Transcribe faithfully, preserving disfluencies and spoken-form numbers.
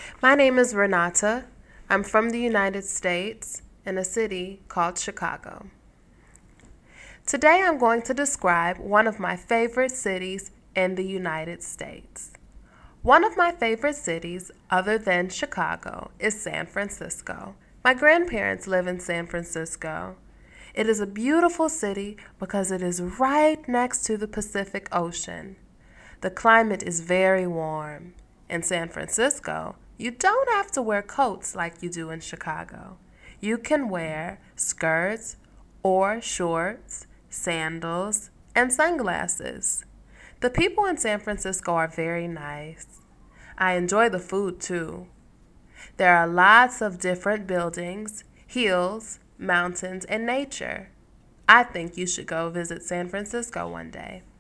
My name is Renata. I'm from the United States in a city called Chicago. Today I'm going to describe one of my favorite cities in the United States. One of my favorite cities, other than Chicago, is San Francisco. My grandparents live in San Francisco. It is a beautiful city because it is right next to the Pacific Ocean. The climate is very warm. In San Francisco, you don't have to wear coats like you do in Chicago. You can wear skirts or shorts, sandals, and sunglasses. The people in San Francisco are very nice. I enjoy the food too. There are lots of different buildings, hills, mountains, and nature. I think you should go visit San Francisco one day.